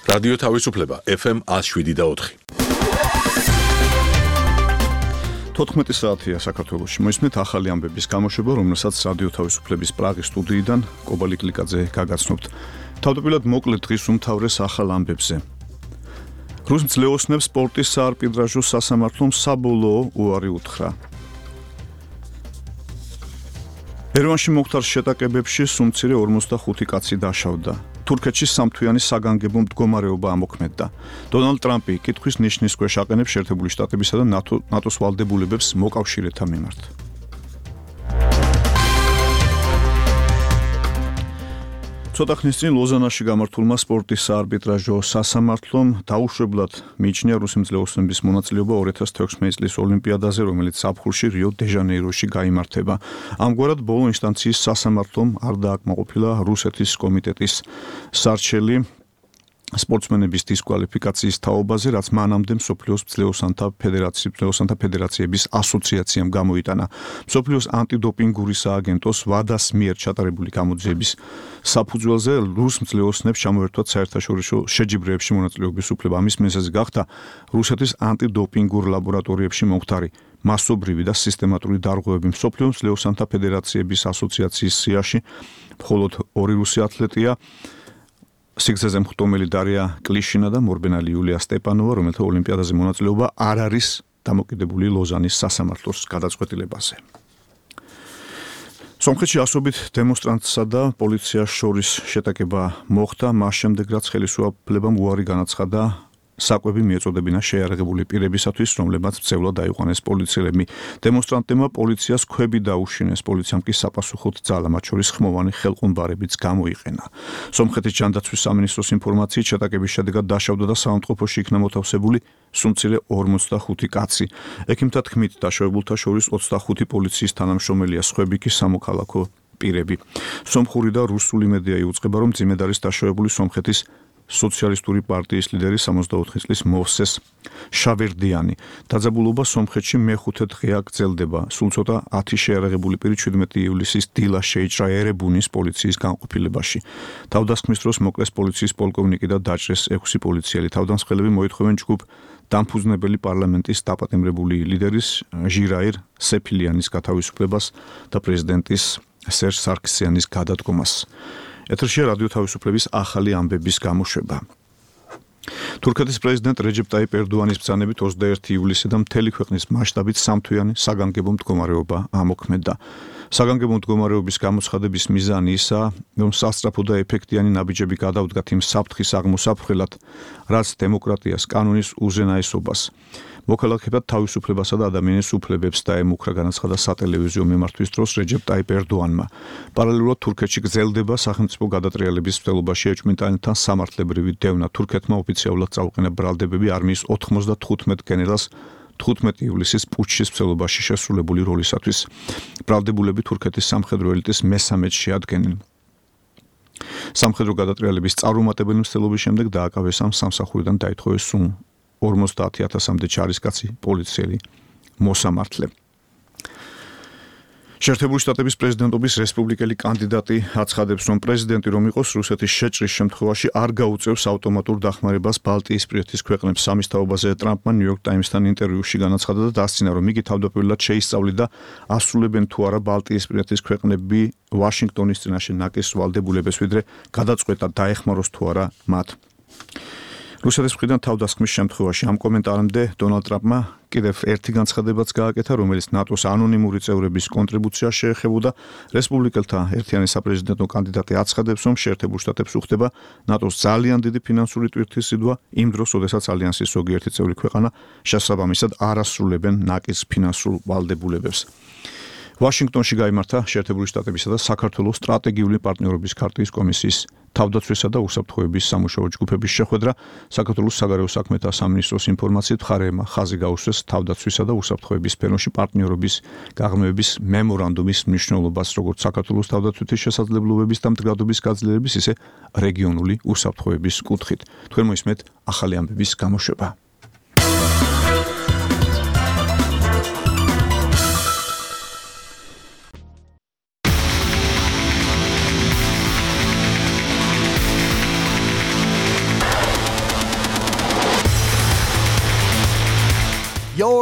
რადიო თავისუფლება FM 107.4. 14 საათია საქართველოში. მოისმენთ ახალი ამბების გამოშვება, რომელსაც რადიო თავისუფლების პრაღის სტუდიიდან კობალი კლიკაძე გაგაცნობთ. თავდაპირველად მოკლედ დღის უმთავრეს ახალ ამბებზე. რუსეთს ლეოსნებს სპორტის საარბიტრაჟო სასამართლომ საბოლოო უარი უთხრა. ერევანში მოხდარ შეტაკებებში სუმცირე 45 კაცი დაშავდა. თურქეთში სამთვიანი საგანგებო მდგომარეობა ამოქმედდა. დონალდ ტრამპი კითხვის ნიშნის ქვეშ აყენებს შეერთებული შტატებისა და ნატოს ვალდებულებებს მოკავშირეთა მიმართ. ცოტა ხნის წინ ლოზანაში გამართულმა სპორტის საარბიტრაჟო სასამართლომ დაუშვებლად მიიჩნია რუსეთის ლეოსნების მონაწილეობა 2016 წლის ოლიმპიადაზე, რომელიც ზაფხულში რიო-დე-ჟანეიროში გაიმართება. ამგვარად ბოლო ინსტანციის სასამართლომ არ დააკმაყოფილა რუსეთის კომიტეტის სარჩელი სპორტსმენების დისკვალიფიკაციის თაობაზე, რაც მანამდე მსოფლიოს მძლეოსანთა ფედერაციების ასოციაციამ გამოიტანა. მსოფლიოს ანტიდოპინგური სააგენტოს ვადას მიერ ჩატარებული გამოძიების საფუძველზე რუს მძლეოსნებს ჩამოერთვათ საერთაშორისო შეჯიბრებებში მონაწილეობის უფლება. ამის მიზეზი გახდა რუსეთის ანტიდოპინგურ ლაბორატორიებში მომხდარი მასობრივი და სისტემატური დარღვევები. მსოფლიოს მძლეოსანთა ფედერაციების ასოციაციის სიაში მხოლოდ 2 რუსი ათლეტია, სიგრძეზე მხტომელი დარია კლიშინა და მორბენალი იულია სტეპანოვა, რომელთა ოლიმპიადაზე მონაწილეობა არ არის დამოკიდებული ლოზანის სასამართლოს გადაწყვეტილებაზე. სომხეთში ასობით დემონსტრანტსა და პოლიციას შორის შეტაკება მოხდა, მას შემდეგ რაც ხელისუფლებამ უარი განაცხადა საკვები მიეწოდებინა შეიარაღებული პირებისათვის, რომლებმაც მცევლად დაიყვანეს პოლიციელები. დემონსტრანტებმა პოლიციას ქვები დაუშინეს, პოლიციამ კი საპასუხოდ ძალა, მათ შორის ხმოვანი ხელყუმბარებიც გამოიყენა. სომხეთის ჯანდაცვის სამინისტროს ინფორმაციით შეტაკების შედეგად დაშავდა და საავადმყოფოში იქნა მოთავსებული სუმცირე 45 კაცი. ექიმთა თქმით, დაშავებულთა შორის 25 პოლიციის თანამშრომელია, სხვები კი სამოქალაქო პირები. სომხური და რუსული მედია იუწყება, რომ მძიმედ არის დაშავებული სომხეთის სოციალისტური პარტიის ლიდერი 64 წლის მოვსეს შავერდიანი. დაძაბულობა სომხეთში მეხუთე დღეა გრძელდება. სულ ცოტა 10 შეიარაღებული პირი 17 ივლისის დილას შეიჭრა ერებუნის პოლიციის განყოფილებაში. თავდასხმის დროს მოკლეს პოლიციის პოლკოვნიკი და დაჭრეს 6 პოლიციელი. თავდამსხმელები მოითხოვენ ჯგუფ დამფუძნებელი პარლამენტის დაპატიმრებული ლიდერის ჟირაირ სეფილიანის გათავისუფლებას და პრეზიდენტის სერჟ სარქისიანის გადადგომას. ეთერშია რადიო თავისუფლების ახალი ამბების გამოშვება. თურქეთის პრეზიდენტ რეჯეპ ტაიპ ერდოანის ბრძანებით 21 ივლისიდან მთელი ქვეყნის მასშტაბით სამთვიანი საგანგებო მდგომარეობა ამოქმედდა. საგანგებო მდგომარეობის გამოცხადების მიზანი ისაა, რომ სასწრაფო და ეფექტიანი ნაბიჯები გადავდგათ იმ საფრთხის აღმოსაფრხელად, რაც დემოკრატიას, კანონის უზენაესობას, მოქალაქეთა თავისუფლებასა და ადამიანის უფლებებს დაემუქრა, განაცხადა სატელევიზიო მიმართვის დროს რეჯეპ ტაიპ ერდოანმა. პარალელურად თურქეთში გრძელდება სახელმწიფო გადატრიალების მცდელობაში ეჭვმიტანილთან სამართლებრივი დევნა. თურქეთმა ოფიციალურად წაუყენა ბრალდებები არმიის 95 გენერალს 15 ივლისის პუტჩის მცდელობაში შესრულებული როლისათვის. ბრალდებულები თურქეთის სამხედრო ელიტის მესამედს შეადგენენ. სამხედრო გადატრიალების წარუმატებელი მცდელობის შემდეგ დააკავეს ამ სამსახურიდან დაითხოვეს სულ 50,000-მდე ჯარისკაცი, პოლიციელი, მოსამართლე. შეერთებული შტატების პრეზიდენტობის რესპუბლიკელი კანდიდატი აცხადებს, რომ პრეზიდენტი რომ იყოს რუსეთის შეჭრის შემთხვევაში არ გაუწევს ავტომატურ დახმარებას ბალტიისპირეთის ქვეყნებს. ამის თაობაზე ტრამპმა ნიუ-იორკ ტაიმსთან ინტერვიუში განაცხადა და დასცინა, რომ იგი თავდაპირველად შეისწავლიდა ასრულებენ თუ არა ბალტიისპირეთის ქვეყნები ვაშინგტონის წინაშე ნაკის ვალდებულებას, ვიდრე გადაწყვეტა დაეხმაროს თუ არა მათ. რუსეთის მხრიდან თავდასხმის შემთხვევაში ამ კომენტარამდე დონალდ ტრამპმა კიდევ ერთი განცხადებაც გააკეთა, რომელიც ნატოს ანონიმური წევრების კონტრიბუციას შეეხებოდა. რესპუბლიკელთა ერთიანი საპრეზიდენტო კანდიდატი აცხადებს, რომ შეერთებულ შტატებს უხდება ნატოს ძალიან დიდი ფინანსური ტვირთის სიდვა იმ დროს, როდესაც ალიანსის ზოგიერთი წევრი ქვეყანა შესაბამისად არ ასრულებენ ნაკის ფინანსურ ვალდებულებებს. ვაშინგტონში გაიმართა შეერთებული შტატებისა და საქართველოს სტრატეგიული პარტნიორობის ქარტიის კომისიის თავდაცვისა და უსაფრთხოების სამუშაო ჯგუფების შეხვედრა. საქართველოს საგარეო საქმეთა სამინისტროს ინფორმაციით მხარეებმა ხაზი გაუსვეს თავდაცვისა და უსაფრთხოების სფეროში პარტნიორობის გაღრმავების მემორანდუმის მნიშვნელობას, როგორც საქართველოს თავდაცვითი შესაძლებლობების და მდგრადობის გაძლიერების, ისე რეგიონული უსაფრთხოების კუთხით. თქვენ მოისმენთ ახალი ამბების გამოშვება.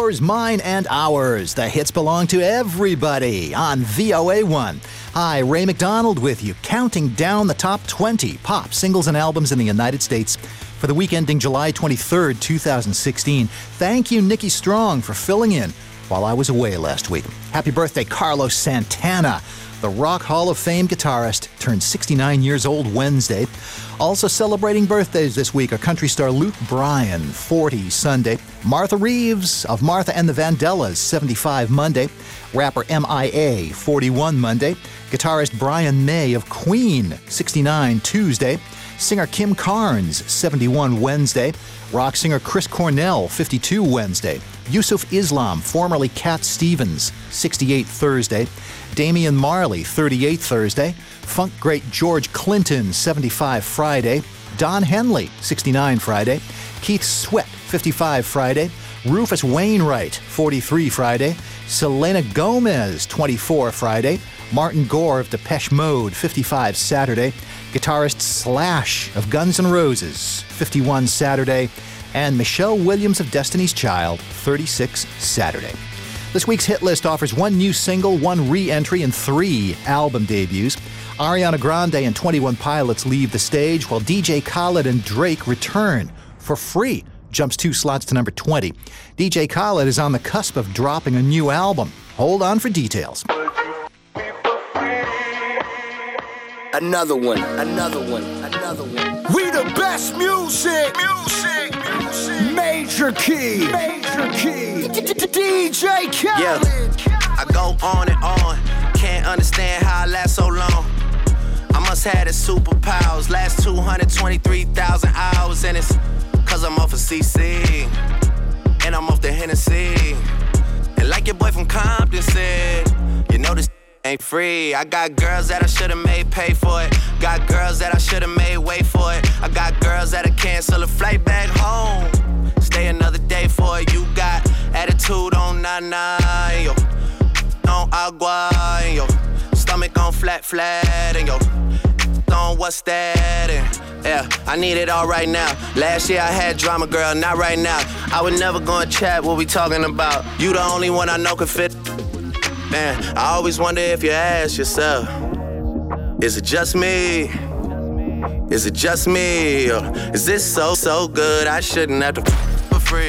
Yours, mine, and ours. The hits belong to everybody on VOA1. Hi, Ray McDonald with you, counting down the top 20 pop singles and albums in the United States for the week ending July 23rd, 2016. Thank you, Nikki Strong, for filling in while I was away last week. Happy birthday, Carlos Santana. The Rock Hall of Fame guitarist turned 69 years old Wednesday. Also celebrating birthdays this week are country star Luke Bryan, 40 Sunday. Martha Reeves of Martha and the Vandellas, 75 Monday. Rapper M.I.A., 41 Monday. Guitarist Brian May of Queen, 69 Tuesday. Singer Kim Carnes, 71 Wednesday. Rock singer Chris Cornell, 52 Wednesday. Yusuf Islam, formerly Cat Stevens, 68 Thursday. Damian Marley, 38 Thursday. Funk great George Clinton, 75 Friday. Don Henley, 69 Friday. Keith Sweat, 55 Friday. Rufus Wainwright, 43 Friday. Selena Gomez, 24 Friday. Martin Gore of Depeche Mode, 55 Saturday. Guitarist Slash of Guns N' Roses, 51 Saturday. And Michelle Williams of Destiny's Child, 36 Saturday. This week's hit list offers one new single, one re-entry, and 3 album debuts. Ariana Grande and 21 Pilots leave the stage, while DJ Khaled and Drake return for free. Jumps 2 slots to number 20. DJ Khaled is on the cusp of dropping a new album. Hold on for details. Another one, another one, another one. We the best music. Major key. DJ Khaled. Yeah, I go on and on. Can't understand how I last so long. I must have the superpowers. Last 223,000 hours. And it's cause I'm off of CC. And I'm off the Hennessy. And like your boy from Compton said, you know this ain't free. I got girls that I should've made pay for it. Got girls that I should've made wait for it. I got girls that'll cancel a flight back home. Stay another day for it. You got attitude on nana, yo. On agua, and yo. Stomach on flat, and yo. On what's that? And yeah, I need it all right now. Last year I had drama, girl, not right now. I would never go and chat what we talking about. You the only one I know can fit. Man, I always wonder if you ask yourself, is it just me? Is it just me? Or is this so good I shouldn't have to for free?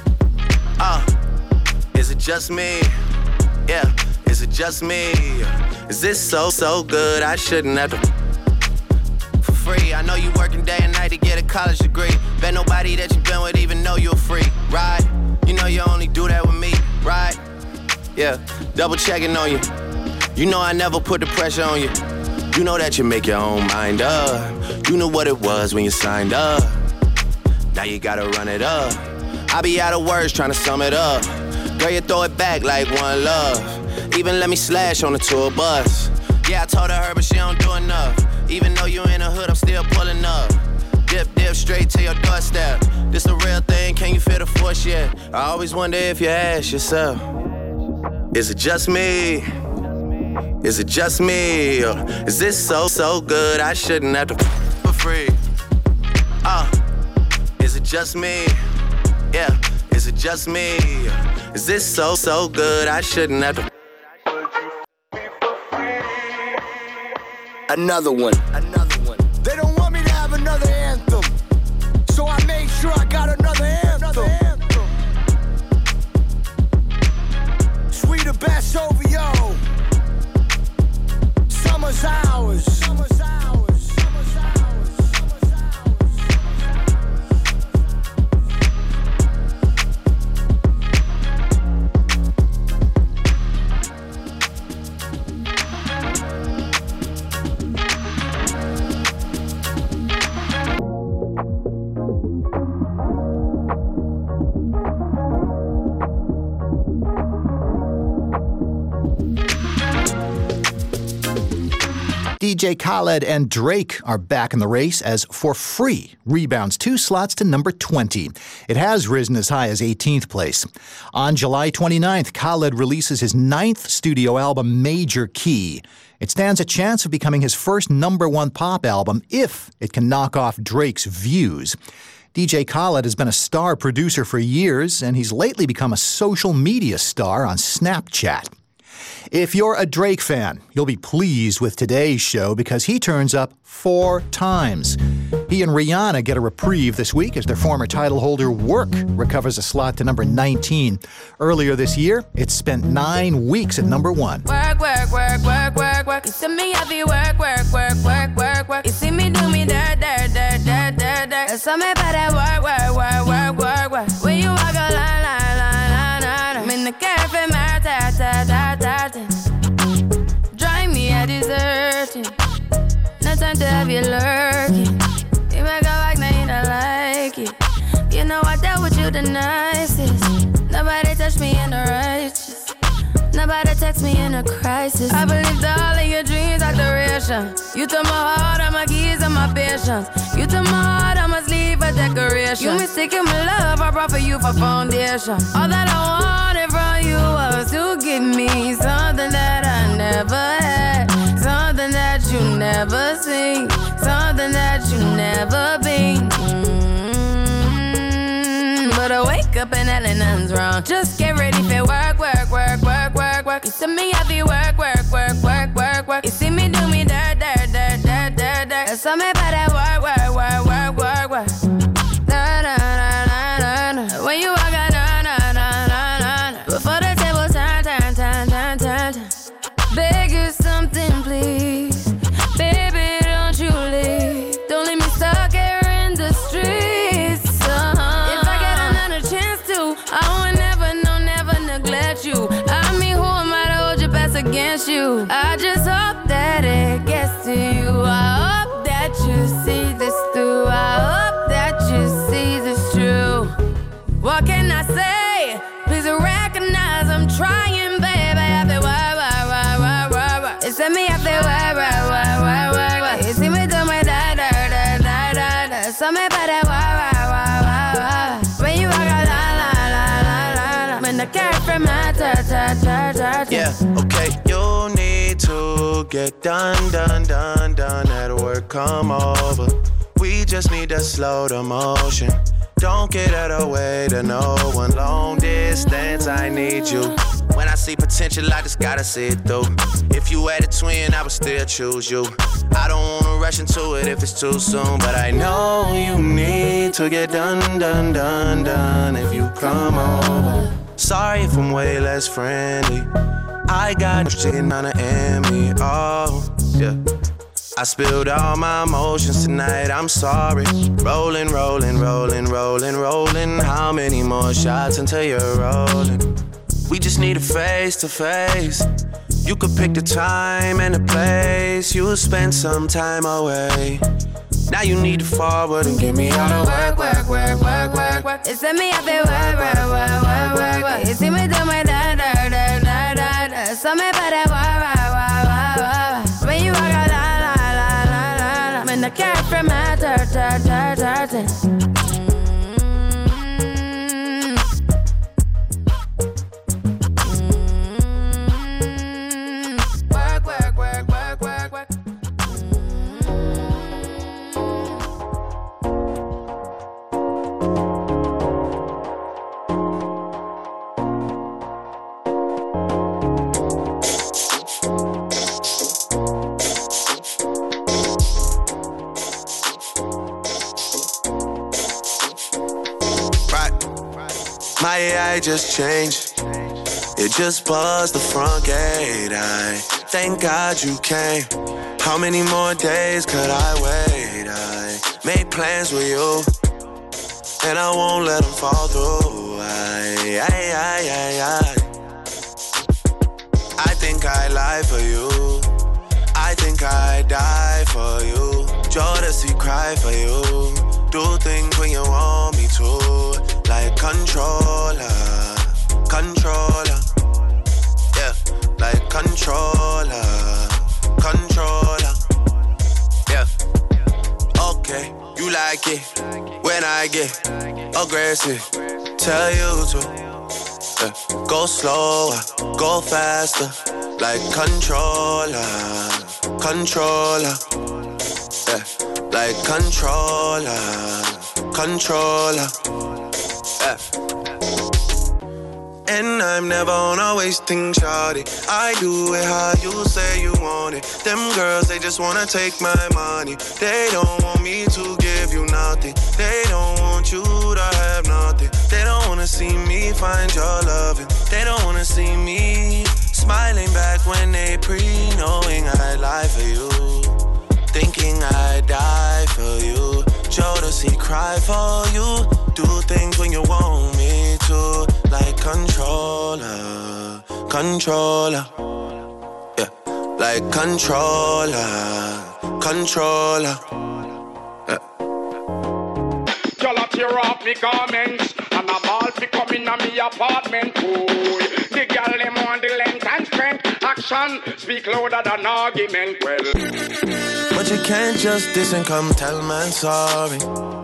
Is it just me? Yeah, is it just me? Is this so good I shouldn't have to for free? I know you working day and night to get a college degree. Bet nobody that you been with even know you're free, right? You know you only do that with me, right? Yeah, double checking on you. You know I never put the pressure on you. You know that you make your own mind up. You knew what it was when you signed up. Now you gotta run it up. I be out of words trying to sum it up. Girl, you throw it back like one love. Even let me slash on the tour bus. Yeah, I told her, but she don't do enough. Even though you in the hood, I'm still pulling up. Dip straight to your doorstep. This the real thing, can you feel the force yet? I always wonder if you ask yourself, is it just me? Is it just me? Or is this so good I shouldn't have to for free? Is it just me? Yeah, is it just me? Is this so good I shouldn't have to? Another one. They don't want me to have another anthem, so I made sure I got another anthem. We the best OVO. Summer's ours. DJ Khaled and Drake are back in the race as For Free rebounds 2 slots to number 20. It has risen as high as 18th place. On July 29th, Khaled releases his 9th studio album, Major Key. It stands a chance of becoming his first number 1 pop album if it can knock off Drake's Views. DJ Khaled has been a star producer for years, and he's lately become a social media star on Snapchat. If you're a Drake fan, you'll be pleased with today's show because he turns up 4 times. He and Rihanna get a reprieve this week as their former title holder Work recovers a slot to number 19. Earlier this year, it spent 9 weeks at number 1. Work, work, work, work, work, work. You see me happy, work, work, work, work, work, work. You see me do me dirt, dirt, dirt, dirt, dirt, dirt. There's something about that work, work, work, work, work, work. When you walk a line, line, line, line, line. I'm in the cafe, my ta, ta, ta, ta, ta. Drive me a deserting. No time to have you lurking. You make a like, now you don't like it. You know I dealt with you the nicest. Nobody touched me in the righteous. Nobody text me in a crisis. I believed all of your dreams are duration. You took my heart, all my keys, and my patience. You took my heart, I must leave a decoration. You mistaken my love, I brought for you for foundation. All that I wanted from you was to give me something that I never had. Something that you never seen. Something that you never been. But I wake up and hell nothing's wrong. Just get ready for work, work, work, work, work, work. You see me happy, work, work, work, work, work, work. You see me do me dirt, dirt, dirt, dirt, dirt, dirt. There's something about that work, work, work, work, work, work. Na na na na na na. When you walk out, na na na na na na. Before the table turn, turn, turn, turn, turn, turn. Beg you something, please. Baby, don't you leave. Don't leave me stuck here in the streets. I would never, no, never neglect you. I mean, who am I to hold your best against you? I just hope that it gets to you. I hope that you see this through. I hope that you see this true. What can I say? Please recognize I'm trying, baby. I feel why. It's me, I feel why. You see me do my da. So me about that why. When you walk out, yeah, okay. You need to get done. That work, come over. We just need to slow the motion. Don't get out of the way to no one. Long distance, I need you. When I see potential, I just gotta see it through. If you had a twin, I would still choose you. I don't wanna rush into it if it's too soon, but I know you need to get done. If you come over. Sorry if I'm way less friendly. I got shit on the enemy. Oh, yeah. I spilled all my emotions tonight, I'm sorry. Rolling. How many more shots until you're rolling? We just need a face to face. You could pick the time and the place. You'll spend some time away. Now you need to forward and give me all the work. It's me up there, work. You see me do my da. So me about that work. When you walk out, la. When the cat from my dirt. My AI just changed. It just buzzed the front gate. I thank God you came. How many more days could I wait? I made plans with you, and I won't let them fall through. I think I lie for you. I think I die for you. Jodeci cry for you. Do things when you want me to. Like controller. Yeah, like controller. Yeah. Okay, you like it when I get aggressive. Tell you to go slower, go faster. Like controller. Yeah, like controller. controller. And I'm never on a wasting shawty. I do it how you say you want it. Them girls, they just wanna take my money. They don't want me to give you nothing. They don't want you to have nothing. They don't wanna see me find your loving. They don't wanna see me smiling back when they knowing I'd lie for you. Thinking I'd die for you. Jodeci cry for you. Do things when you want me to. Like controller, controller. Yeah, like controller, controller. Yeah. Y'all tear off me garments and a ball fi come in a me apartment. Ooh, the girl them want the length and strength. Action speak louder than argument. Well, but you can't just diss and come tell man sorry.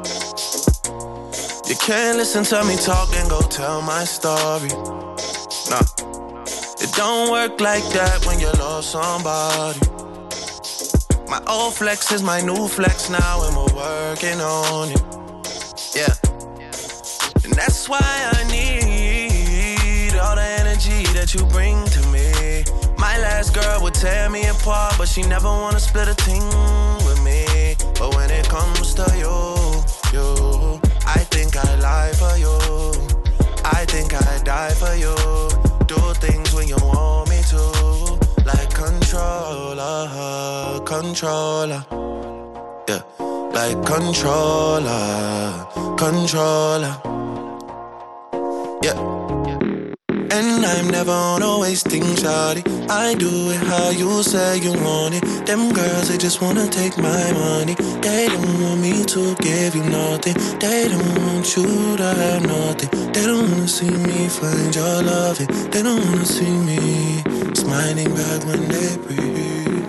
You can't listen to me talk and go tell my story. Nah, it don't work like that when you love somebody. My old flex is my new flex now and we're working on it. Yeah, and that's why I need all the energy that you bring to me. My last girl would tear me apart, but she never wanna split a thing with me. But when it comes to you, I think I lie for you. I think I die for you. Do things when you want me to. Like controller, controller. Yeah, like controller, controller. Yeah. And I'm never on a wasting shawty. I do it how you say you want it. Them girls, they just wanna take my money. They don't want me to give you nothing. They don't want you to have nothing. They don't wanna see me find your loving. They don't wanna see me smiling back when they breathe.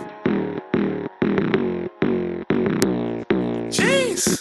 Jeez.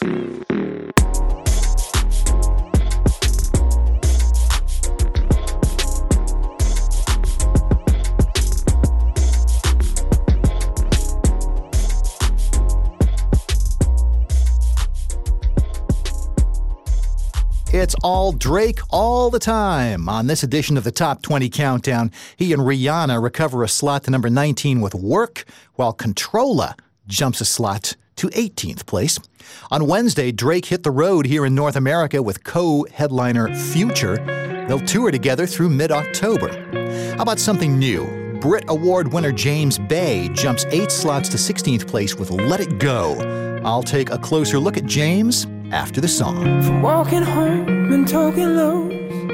It's all Drake all the time. On this edition of the Top 20 Countdown, he and Rihanna recover a slot to number 19 with Work, while Controlla jumps a slot to 18th place. On Wednesday, Drake hit the road here in North America with co-headliner Future. They'll tour together through mid-October. How about something new? Brit Award winner James Bay jumps 8 slots to 16th place with Let It Go. I'll take a closer look at James after the song. From walking home and talking lows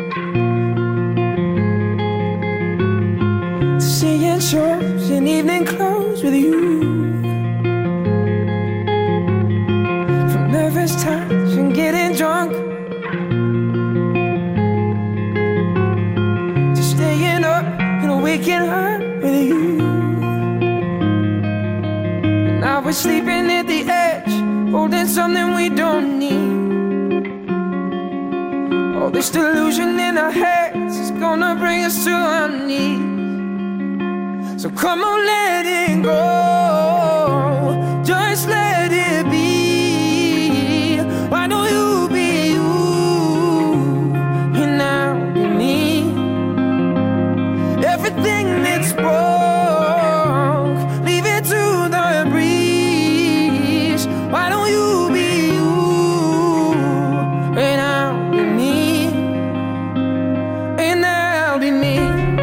to seeing shows in evening clothes with you, from nervous touch and getting drunk to staying up and waking up with you. And now we're sleeping at the edge, holding something we don't need. All this delusion in our heads is gonna bring us to our knees. So come on, let it go. Just let it be. Why don't you be you? And now be me. Everything that's broke, leave it to the breeze. Why don't you be you? And I'll be me. And I'll be me.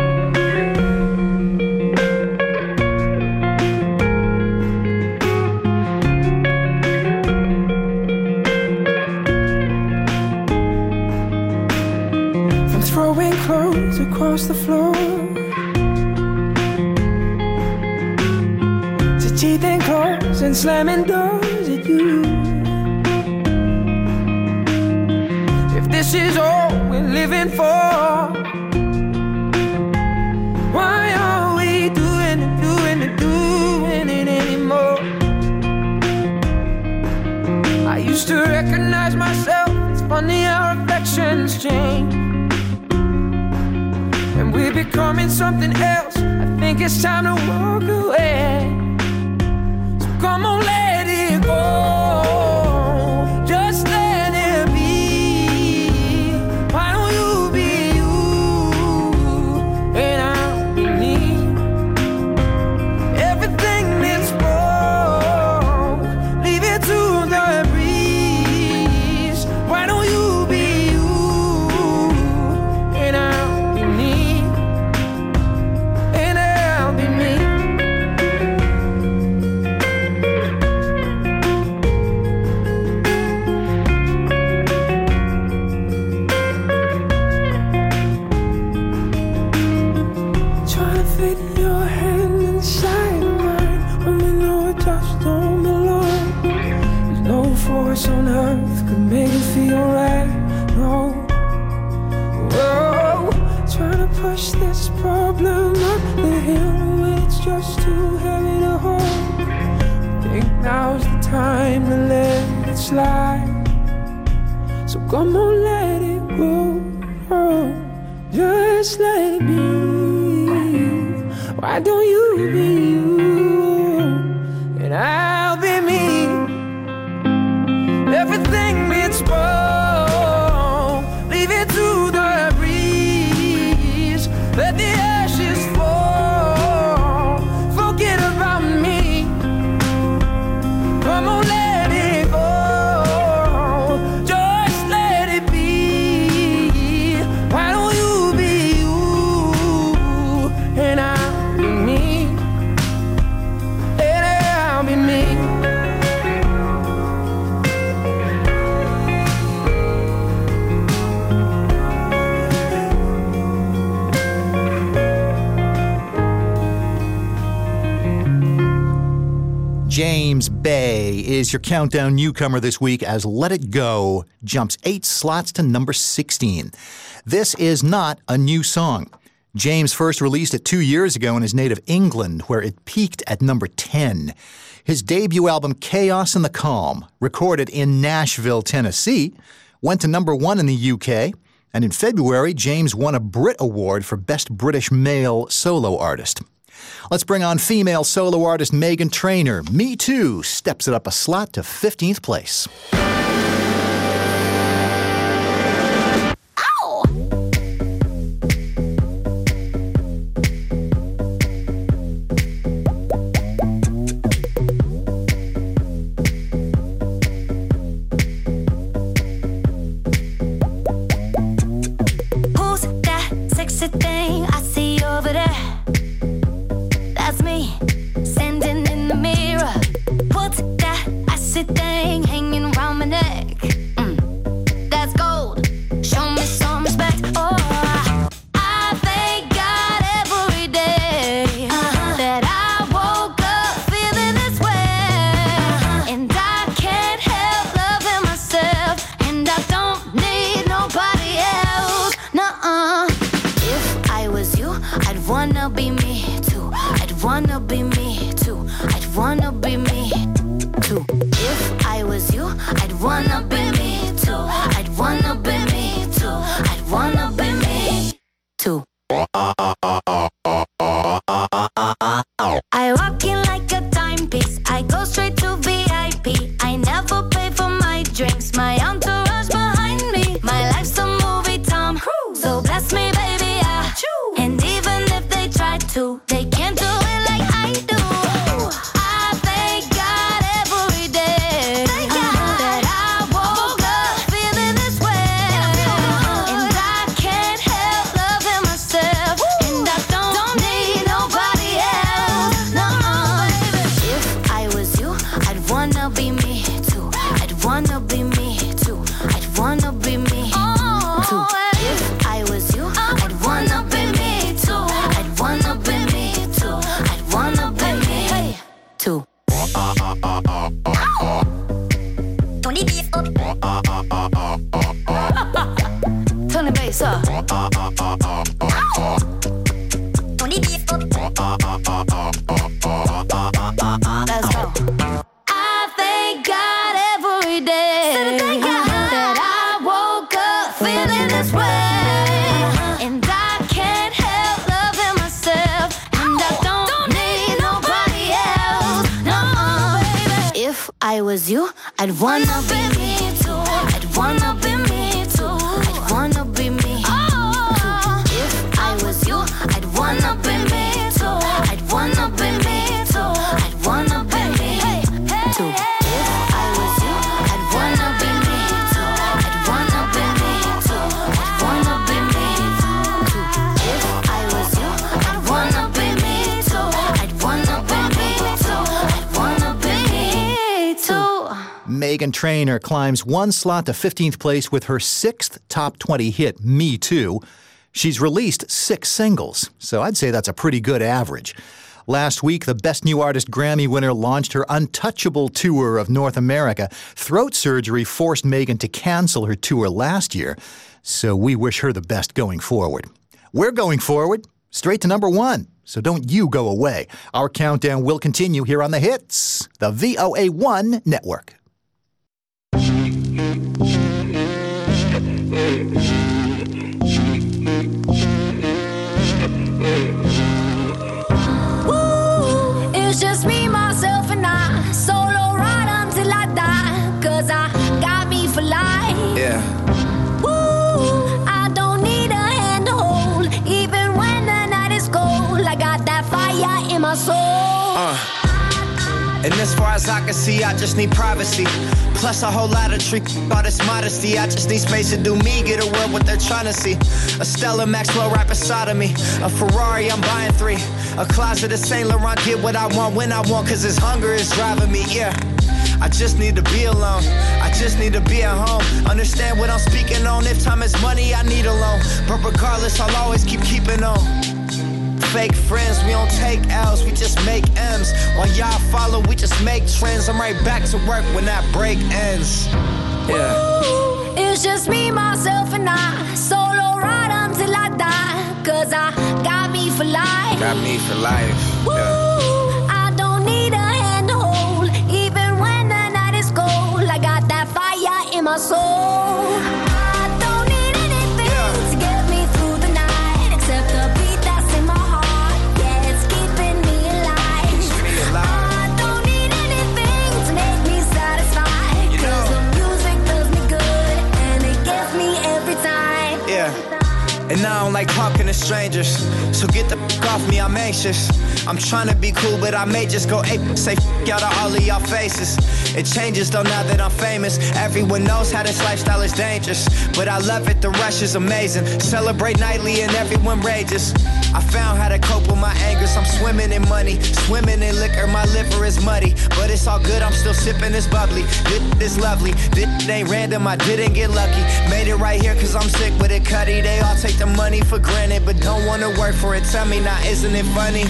From throwing clothes across the floor to teeth and claws and slamming doors at you. If this is all we're living for, why are we doing it anymore? I used to recognize myself. It's funny how affections change, and we're becoming something else. I think it's time to walk away. So come on, let it go. Just let it now's the time to let it slide. So come on, let it go. Just let it be. Why don't you be you? And I'll be me. Everything means wrong. Leave it to the breeze. Let the ashes fall. Forget about me. Come on, let it go. Just let it be. Why don't you be you? And I'll be me. And I'll be me. James Bay is your countdown newcomer this week as Let It Go jumps 8 slots to number 16. This is not a new song. James first released it 2 years ago in his native England, where it peaked at number 10. His debut album, Chaos and the Calm, recorded in Nashville, Tennessee, went to number 1 in the UK, and in February, James won a Brit Award for Best British Male Solo Artist. Let's bring on female solo artist Meghan Trainor. Me Too steps it up a slot to 15th place. Who's that sexy thing I see over there? That's me, standing in the mirror. What's that icy thing hanging around my neck? That's gold. Show me some respect. Oh, I thank God every day that I woke up feeling this way. And I can't help loving myself. And I don't need nobody else. Nuh-uh. If I was you, I'd wanna be me too. I'd wanna be me too. I'd wanna be me too. If I was you, I'd wanna be me too. I'd wanna be me too. I'd wanna be me too. I walk in like a timepiece. I go straight to VIP. I never pay for my drinks. My entourage behind me. My life's a movie, Tom. So bless me, baby, yeah. And even if they try to, they can't do it like I do. I thank God every day that I woke up feeling this way. And I can't help loving myself. And I don't need nobody else. No, if I was you, I'd wanna be me too. I'd wanna be me too. I'd wanna be me too. If I was you, I'd wanna be me too. I'd wanna be me too. I'd wanna be me too. Turn the bass up. Turn the bass up. Turn the bass up. Let's go. I thank God every day that I woke up feeling this way. And I can't help loving myself. And I don't need nobody else. No, baby. If I was you, I'd wanna be me too. I'd wanna be me too. I'd wanna be me too. If I was you, I'd wanna be me too. I'd wanna be me too. I'd wanna be me too. If I was you, I'd wanna be me too. I'd wanna be me too. I'd wanna be me too. If I was you, I'd wanna be me too. I'd wanna be me too. I'd wanna be me too. Meghan Trainor climbs 1 slot to 15th place with her 6th top 20 hit, Me Too. She's released 6 singles, so I'd say that's a pretty good average. Last week, the Best New Artist Grammy winner launched her Untouchable tour of North America. Throat surgery forced Meghan to cancel her tour last year, so we wish her the best going forward. We're going forward, straight to number 1. So don't you go away. Our countdown will continue here on The Hits, the VOA1 network. Woo, it's just me, myself, and I. Solo ride until I die. 'Cause I got me for life. Yeah. Woo, I don't need a hand to hold. Even when the night is cold, I got that fire in my soul. And as far as I can see, I just need privacy. Plus a whole lot of trick, all this modesty. I just need space to do me, get a world what they're trying to see. A Stella Maxwell right beside of me. A Ferrari, I'm buying 3. A closet of Saint Laurent, get what I want when I want, 'cause this hunger is driving me, yeah. I just need to be alone. I just need to be at home. Understand what I'm speaking on. If time is money, I need a loan. But regardless, I'll always keeping on. Fake friends, we don't take L's, we just make M's. While y'all follow, we just make trends. I'm right back to work when that break ends. Yeah. Ooh, it's just me, myself, and I. Solo ride until I die. 'Cause I got me for life. Got me for life. Yeah. Ooh, I don't need a hand to hold. Even when the night is cold, I got that fire in my soul. I don't need anything to get me through the night, except the beat that's in my heart. Yeah, it's keeping me alive. I don't need anything to make me satisfied, 'cause the music does me good and it gets me every time. Yeah. And I don't like talking to strangers, so get the f*** off me, I'm anxious. I'm trying to be cool, but I may just go ape. Say f*** out of all of y'all faces. It changes though now that I'm famous. Everyone knows how this lifestyle is dangerous, but I love it, the rush is amazing. Celebrate nightly and everyone rages. I found how to cope with my angers. I'm swimming in money, swimming in liquor. My liver is muddy, but it's all good, I'm still sipping this bubbly. This lovely, this ain't random, I didn't get lucky. Made it right here 'cause I'm sick with it, Cuddy. They all take the money for granted, but don't wanna work for it. Tell me now, isn't it funny?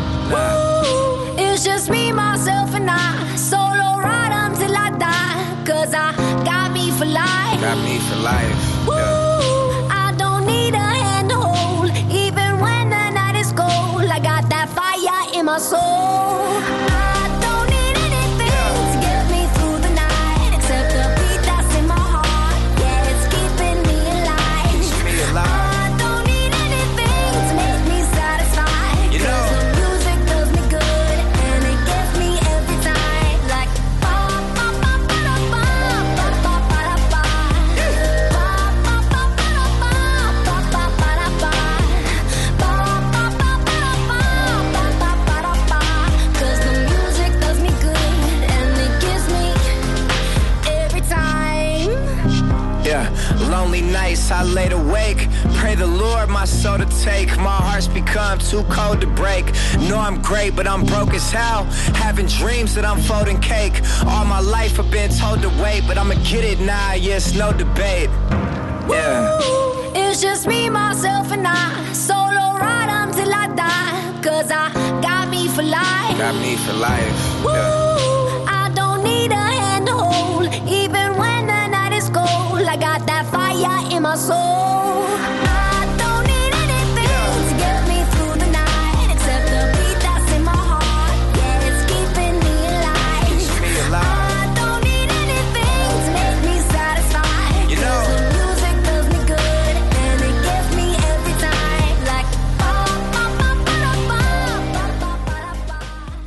Ooh, it's just me, myself, and I. Solo ride until I die. 'Cause I got me for life. Got me for life. Ooh, I don't need a hand to hold. Even when the night is cold, I got that fire in my soul. I don't need anything to get me through the night, except the beat that's in my heart. Yeah, it's keeping me alive. I don't need anything to make me satisfied, 'cause the music does me good and it gets me every time. Like ba ba ba ba da ba ba ba ba da ba. Ba ba ba ba da ba ba ba ba da ba. Ba ba ba ba da ba ba ba ba da ba. 'Cause the music does me good and it gives me every time. Yeah, lonely nights I laid awake. Pray the Lord my soul to take. My heart's become too cold to break. Know I'm great, but I'm broke as hell. Having dreams that I'm folding cake. All my life I've been told to wait, but I'ma get it now, yes, no debate. Yeah. Ooh, it's just me, myself, and I. Solo ride until I die. 'Cause I got me for life. Got me for life. Yeah. Ooh, I don't need a hand to hold. Even when the night is cold, I got that fire in my soul. I don't need anything to get me through the night, except the beat that's in my heart. Yeah, it's keeping me alive. I don't need anything to make me satisfied, 'cause the music does me good and it gets me every time. Like ba ba ba ba da ba ba ba ba da ba.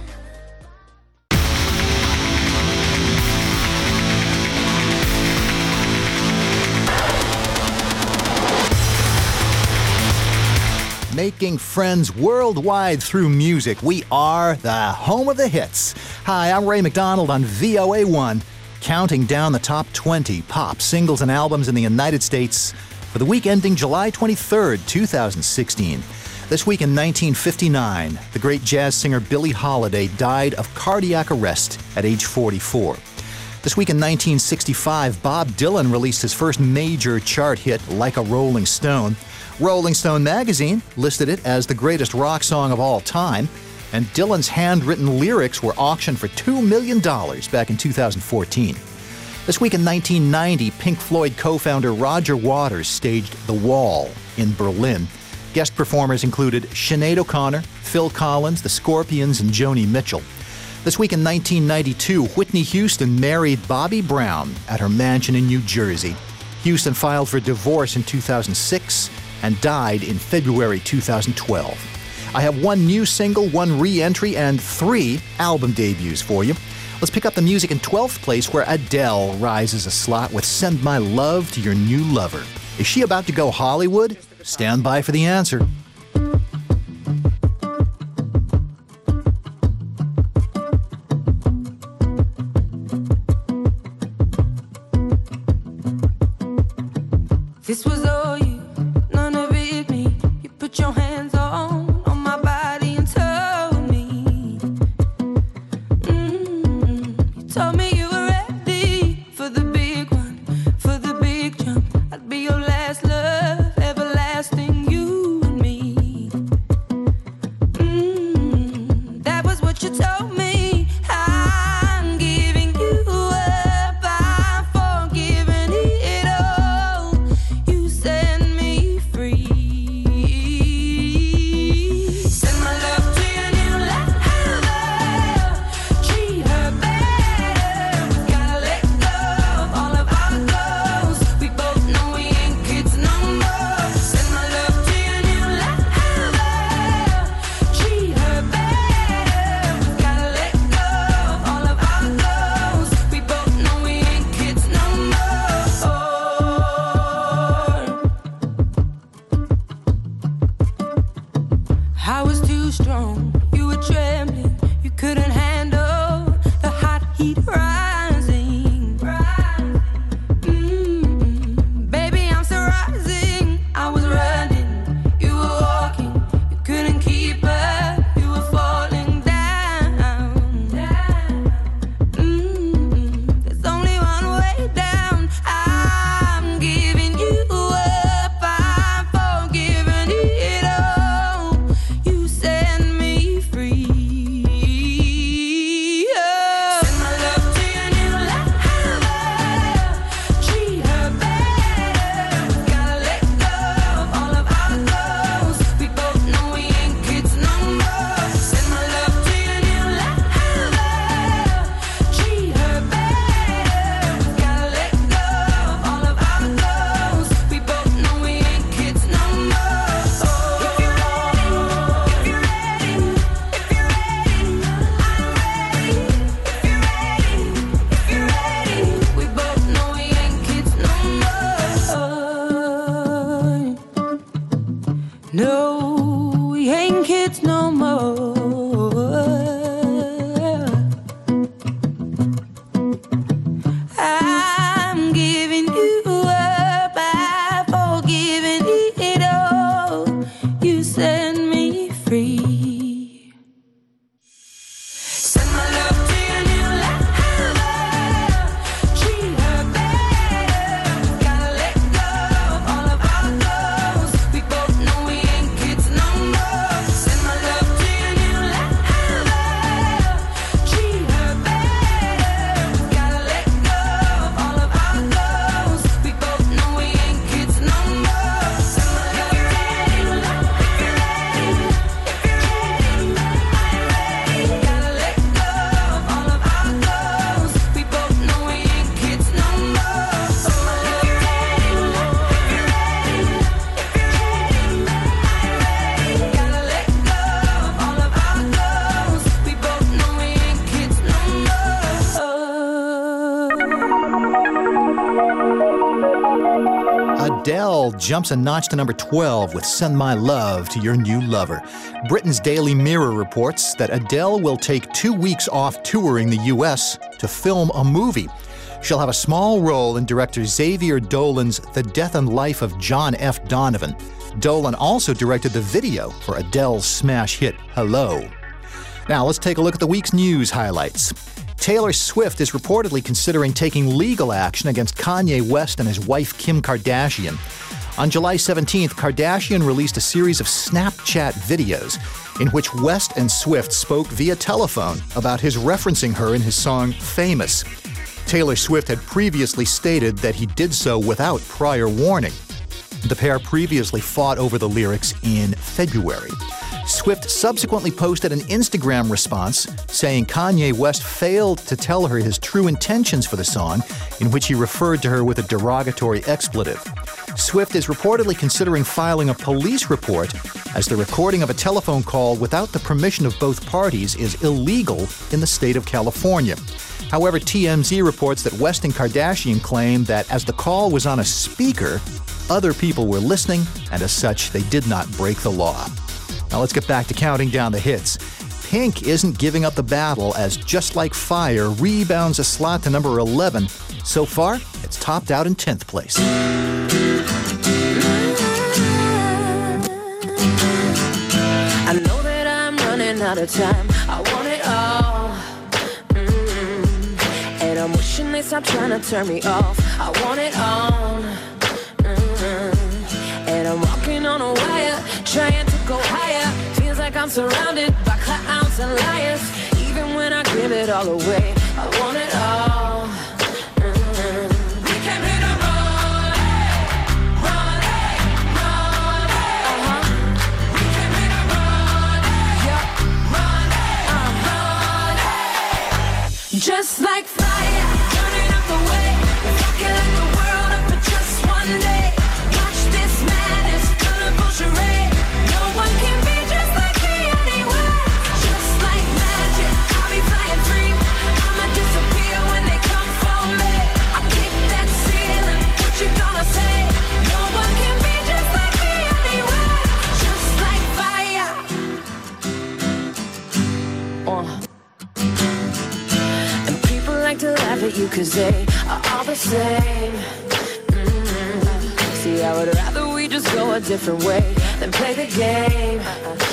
Making friends worldwide through music. We are the home of the hits. Hi, I'm Ray McDonald on VOA1, counting down the top 20 pop singles and albums in the United States for the week ending July 23rd, 2016. This week in 1959, the great jazz singer Billie Holiday died of cardiac arrest at age 44. This week in 1965, Bob Dylan released his first major chart hit, Like a Rolling Stone. Rolling Stone magazine listed it as the greatest rock song of all time, and Dylan's handwritten lyrics were auctioned for $2 million back in 2014. This week in 1990, Pink Floyd co-founder Roger Waters staged The Wall in Berlin. Guest performers included Sinead O'Connor, Phil Collins, the Scorpions, and Joni Mitchell. This week in 1992, Whitney Houston married Bobby Brown at her mansion in New Jersey. Houston filed for divorce in 2006 and died in February 2012. I have one new single, one re-entry, and 3 album debuts for you. Let's pick up the music in 12th place, where Adele rises a slot with Send My Love to Your New Lover. Is she about to go Hollywood? Stand by for the answer. This was all you, none of it me. You put your hands on my body and told me. You told me you were ready for the big one, for the big jump. I'd be your last love, everlasting, you and me. That was what you told me. I'm giving you up, I'm forgiving it all. You set me free. Send my love to your new lover. Treat her better. We gotta let go of all of our goals. We both know we ain't kids no more. Send my love to your new lover. Treat her better. We gotta let go of all of our goals. We both know we ain't kids no more. I was too strong, you were trembling, you couldn't handle the hot heat rising. Baby, I'm still rising. I was running, you were walking, you couldn't keep up, you were falling down. There's only one way down. I'm giving you up, I'm forgiving it all. You set me free. Send my love to your new lover. Treat her better. We gotta let go of all of our goals. We both know we ain't kids no more. Send my love to your new lover. Treat her better. We gotta let go of all of our goals. We both know we ain't kids no more. If you're ready, if you're ready, if you're ready, I'm ready. If you're ready, if you're ready, we both know we ain't kids no more. No, we ain't kids no more. I'm giving you up, I'm forgiving it all. You set me free. Send my love to your new lover. Treat her better. We gotta let go of all of our goals. We both know we ain't kids no more. Send my love to your new lover. Treat her better. We gotta let go of all of our goals. We both know we ain't kids no more. Send my love. If you're ready, if you're ready, if you're ready, I'm ready. Gotta let go of all of our goals. We both know we ain't kids no more. If you're ready, if you're ready, if you're ready, I'm ready. Gotta let go of all of our goals. We both know we ain't kids no more. Adele jumps a notch to number 12 with Send My Love to Your New Lover. Britain's Daily Mirror reports that Adele will take 2 weeks off touring the U.S. to film a movie. She'll have a small role in director Xavier Dolan's The Death and Life of John F. Donovan. Dolan also directed the video for Adele's smash hit Hello. Now let's take a look at the week's news highlights. Taylor Swift is reportedly considering taking legal action against Kanye West and his wife Kim Kardashian. On July 17th, Kardashian released a series of Snapchat videos in which West and Swift spoke via telephone about his referencing her in his song Famous. Taylor Swift had previously stated that he did so without prior warning. The pair previously fought over the lyrics in February. Swift subsequently posted an Instagram response saying Kanye West failed to tell her his true intentions for the song, in which he referred to her with a derogatory expletive. Swift is reportedly considering filing a police report, as the recording of a telephone call without the permission of both parties is illegal in the state of California. However, TMZ reports that West and Kardashian claim that as the call was on a speaker, other people were listening, and as such, they did not break the law. Now let's get back to counting down the hits. Pink isn't giving up the battle as Just Like Fire rebounds a slot to number 11. So far, it's topped out in 10th place. I know that I'm running out of time. I want it all. And I'm wishing they stop trying to turn me off. I want it all. And I'm walking on a wire, trying to go higher. Feels like I'm surrounded by clowns and liars. Even when I give it all away, I want it all. We came here to run, run, run. We came here to run, run. Just like fire, burning up the way. Rocking like the world up for just one day. Watch this madness, colorful charade. No one can be just like me anyway. Just like magic, I'll be flying free. I'ma disappear when they come for me. I kick that ceiling, what you gonna say? No one can be just like me anyway. Just like fire. And people like to laugh at you 'cause they are all the same. See, I would rather we just go a different way than play the game.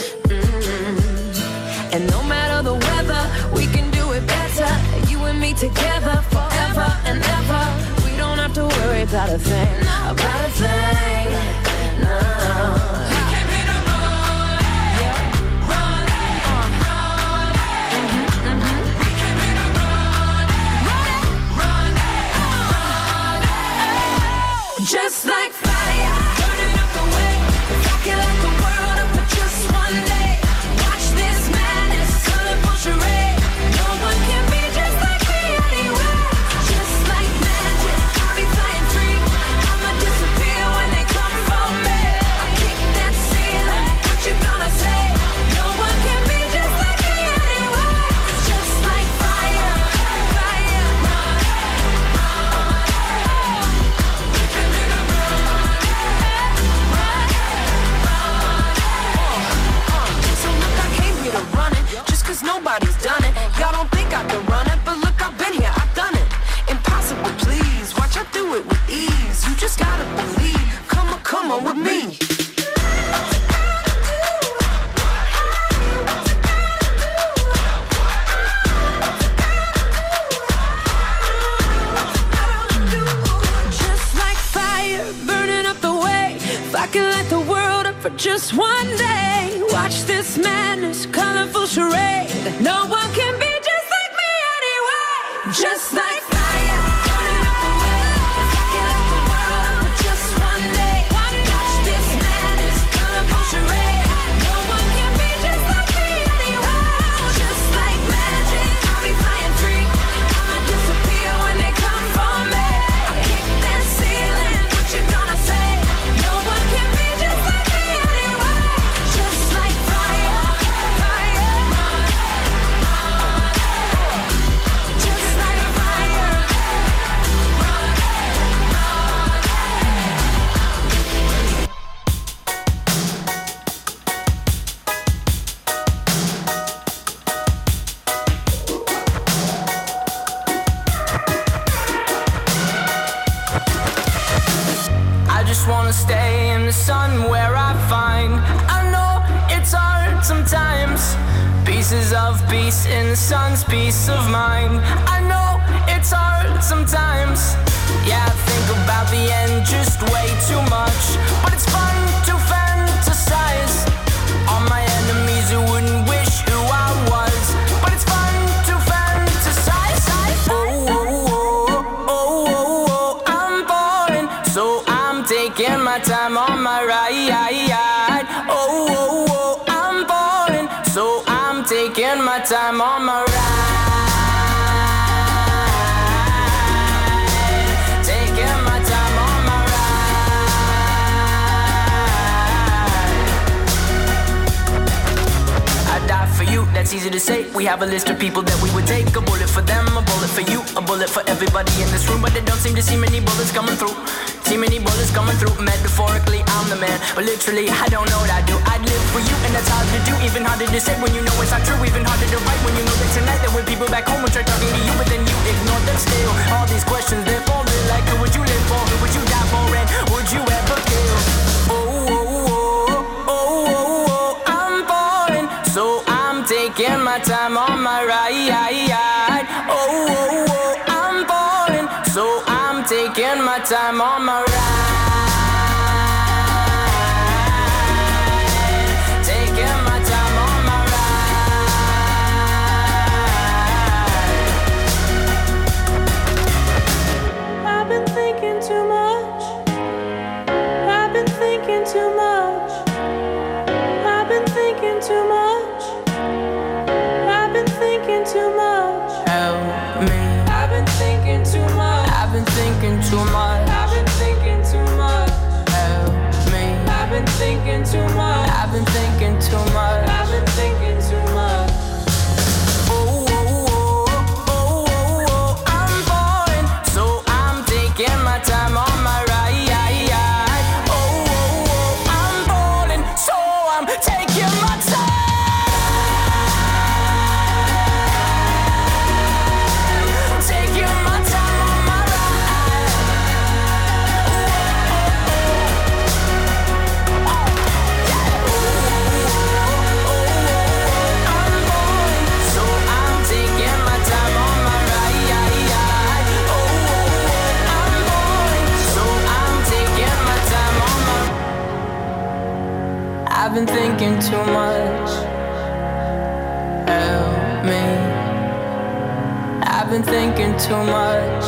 And no matter the weather, we can do it better. You and me together forever and ever. We don't have to worry about a thing, about a thing. No. We came here to run, run, run. We came here to run, run, run. Just like fire, burning up the way. Rocking like the world up for just one day. Watch this madness, colorful charade. No one can be just like me anyway. Just like magic, I'll be flying free. I'ma disappear when they come for me. I kick that ceiling, what you gonna say? No one can be just like me anyway. Just like fire, fire, run, run. We came here to run, run, run. So look, I came here to run it, just 'cause nobody's done it. Y'all don't think I can run it, but look, I've been here, I've done it. Impossible, please, watch I do it with ease. You just gotta believe, come on with me. Just like fire, burning up the way. If I can light the world up for just one day. Watch this madness, colorful charade. No one can be just like me anyway. Just like fire, burning up the way. If I can light the world up for just one day. Watch this madness, colorful charade. No one can be just like me anyway. Just like magic, I'll be flying free. I'ma disappear when they come for me. I kick that ceiling, what you gonna say? No one can be just like me anyway. Just like fire, fire, run, run. Just like fire, run, I just wanna stay in the sun where I find. I know it's hard sometimes. Pieces of peace in the sun's peace of mind. I know it's hard sometimes. Yeah, I think about the end just way too much. But it's fun to fantasize. All my enemies who wouldn't wish who I was. But it's fun to fantasize. Oh, oh, oh, oh, oh, oh. I'm falling, so I'm taking taking my time on my ride. Oh, oh, oh, I'm falling, so I'm taking my time on my ride. Taking my time on my ride. I die for you, that's easy to say. We have a list of people that we would take. A bullet for them, a bullet for you, a bullet for everybody in this room. But they don't seem to see many bullets coming through. See many bullets coming through. Metaphorically, I'm the man, but literally, I don't know what I do. I'd live for you, and that's hard to do. Even harder to say when you know it's not true. Even harder to write when you know that tonight there were people back home and try talking to you, but then you ignore them still. All these questions, they're falling like, who would you live for? Who would you die for? And would you ever kill? Oh, oh, oh, oh, oh, oh, I'm falling, so I'm taking my time on my ride. Oh, oh, oh, I'm falling, so I'm taking my time on my ride. Taking my time on my ride. I've been thinking too much. I've been thinking too much. I've been thinking too much. I've been thinking too much. Help me. I've been thinking too much. I've been thinking too much. I've been thinking too much. Help me. I've been thinking too much. I've been thinking too much. I've been thinking too much. Oh, oh, oh, oh, oh, oh, I'm falling, so I'm taking my time on my ride. Oh, oh, oh, I'm falling, so I'm taking my time. Taking my time on my ride. I'm falling, so I'm taking my time on my ride. Oh, I'm falling, so I'm taking my time on my. I've been thinking too much. Help me. I've been thinking too much.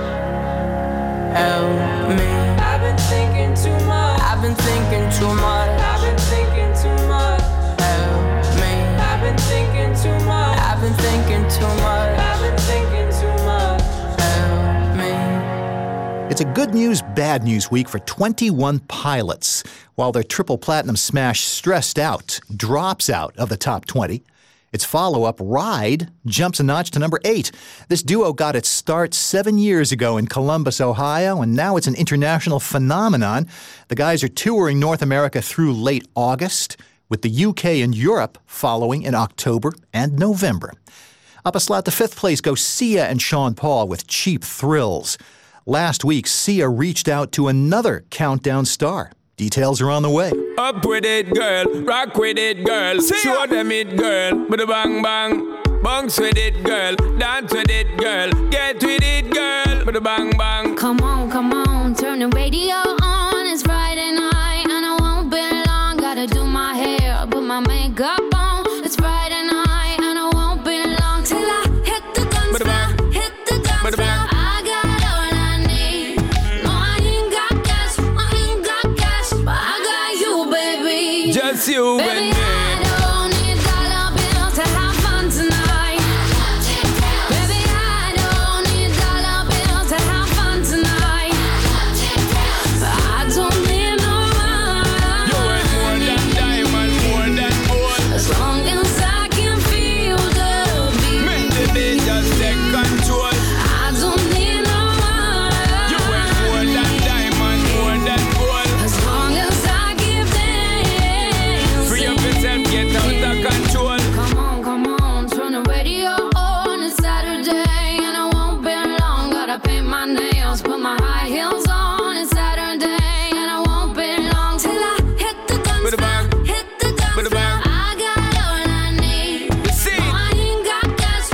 Help me. I've been thinking too much. I've been thinking too much. I've been thinking too much. Help me. I've been thinking too much. I've been thinking too much. I've been thinking too much. Help me. It's a good news, bad news week for 21 Pilots. While their triple platinum smash Stressed Out drops out of the top 20, its follow-up, Ride, jumps a notch to number 8. This duo got its start 7 years ago in Columbus, Ohio, and now it's an international phenomenon. The guys are touring North America through late August, with the UK and Europe following in October and November. Up a slot to 5th place go Sia and Sean Paul with Cheap Thrills. Last week, Sia reached out to another Countdown star. Details are on the way. Up with it, girl. Rock with it, girl. Show them it, girl. With a bang bang. Bounce with it, girl. Dance with it, girl. Get with it, girl. With a bang bang. Come on, turn the radio on. It's Friday night and I won't be long. Gotta do my hair, put my makeup on. It's Friday night and I won't be long till I hit the dance floor. Hit the dance floor. I got all I need. No, I ain't got cash, but I got you, baby. Just you Baby, and me. I don't need dollar bills to have fun tonight. Baby, I don't need dollar bills to have fun tonight. I don't need no money. You ain't more than diamond, more than gold. As long as I can feel the beat. Make the beat just take control. I don't need no money. You ain't more than diamond, more than gold. As long as I keep dancing. Free up yourself, get out of control. Come on, turn the radio on. It's Saturday and I won't be long. Gotta paint my nails, put my high heels on. It's Saturday and I won't be long till I hit the dance With a bang. floor. Hit the dance With a floor. bang. I got all I need. You see? No, I ain't got cash,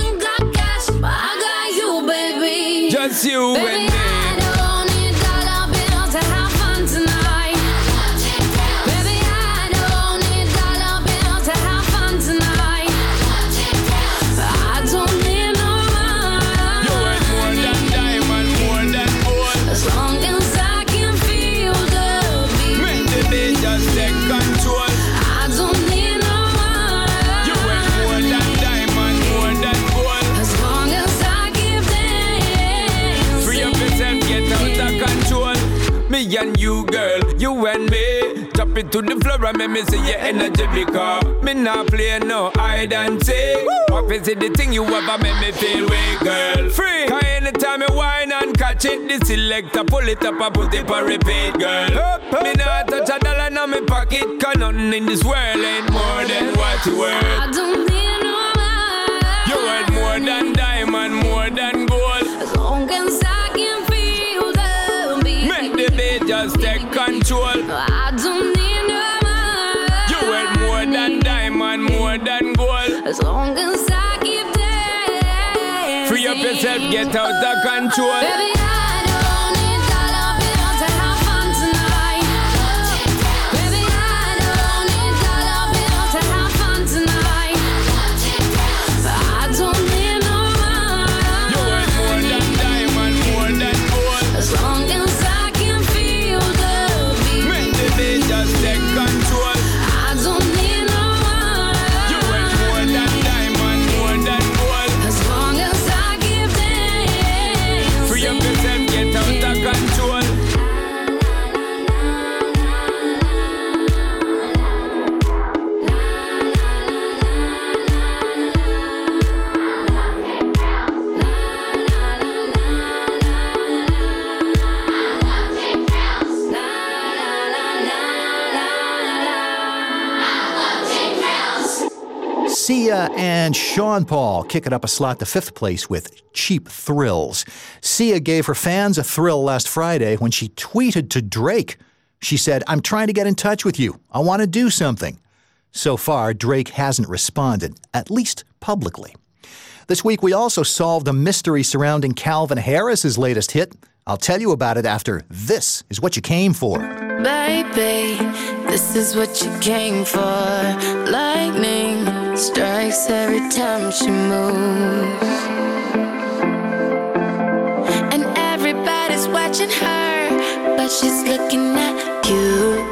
but I got you, baby. Just you Baby, and me. I don't need dollar bills to have fun tonight. Baby, I don't need dollar bills to have fun tonight. I don't need no You money. ain't more than diamond, more than gold. As long as I can feel and you, girl. You and me. Drop it to the floor and make me see your energy because me not play no hide and seek. Obviously the thing you ever make me feel weak, girl. Free. Cause anytime you whine and catch it, the selector pull it up and put it for repeat, girl. Me not touch a dollar in my pocket, cause nothing in this world ain't more than what you worth. I don't need no man. You worth more than diamond, more than gold. As long as I can feel the beat. Make the beat just take control. I don't need no man. You worth more than diamond, more than gold. As long as I keep dancing. Free up yourself, get out of control. Baby, I don't need dollar bills to have fun tonight. Baby, I don't need dollar bills to have fun tonight. I don't need no man. You worth more than diamond, more than gold. As long as I can feel the beat. Make the beat just take control. I don't need no man. You worth more than diamond, more than gold. As long as I keep dancing. Free up yourself, get out of control. Sia and Sean Paul kick it up a slot to 5th place with Cheap Thrills. Sia gave her fans a thrill last Friday when she tweeted to Drake. She said, "I'm trying to get in touch with you. I want to do something." So far, Drake hasn't responded, at least publicly. This week, we also solved a mystery surrounding Calvin Harris's latest hit. I'll tell you about it after This Is What You Came For. Baby, this is what you came for. Lightning strikes every time she moves, and everybody's watching her, but she's looking at you.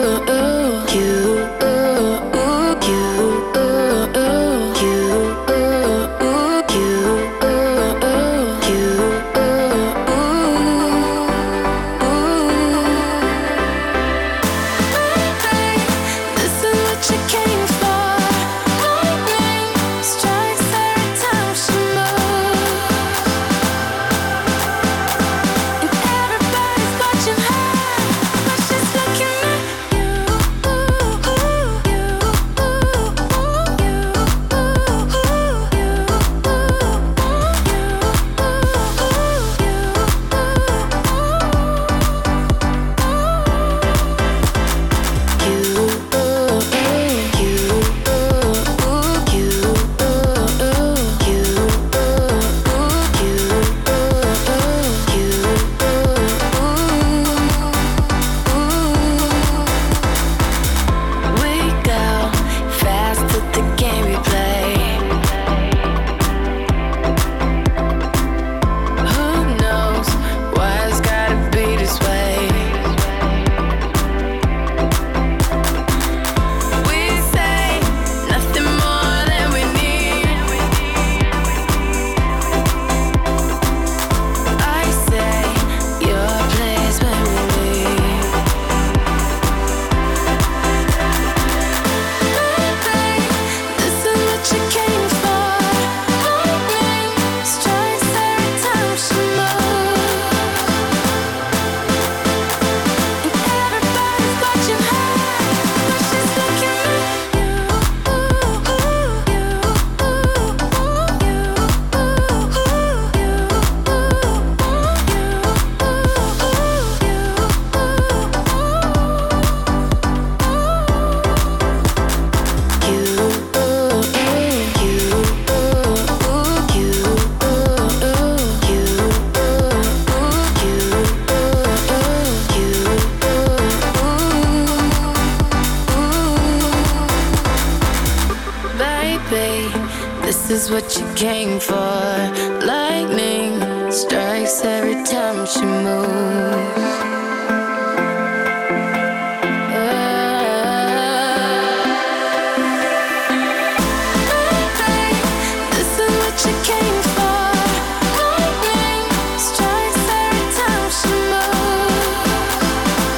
Is what you came for. Lightning strikes every time she moves. This is what you came for. Lightning strikes every time she moves.